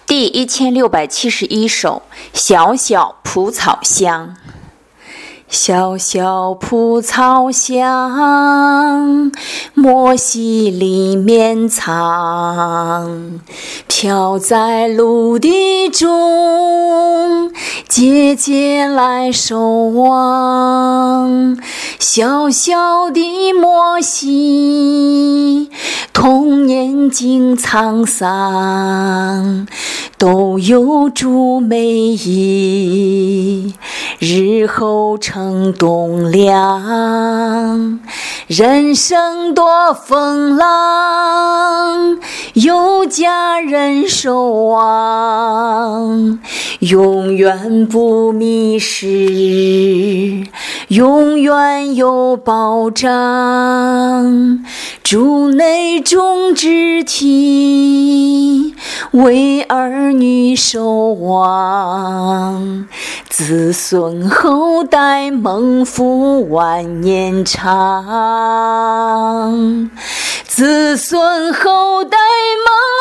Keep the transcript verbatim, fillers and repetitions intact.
第一千六百七十一首小小蒲草香。小小蒲草香，莫惜里面藏，飘在陆地中，节节来守望。小小的莫惜，童年经沧桑，都有助美意，日后成栋梁。人生多风浪，有家人守望，永远不迷失，永远有保障。主内种植体，为儿女守望，子孙后代蒙福万年长，子孙后代蒙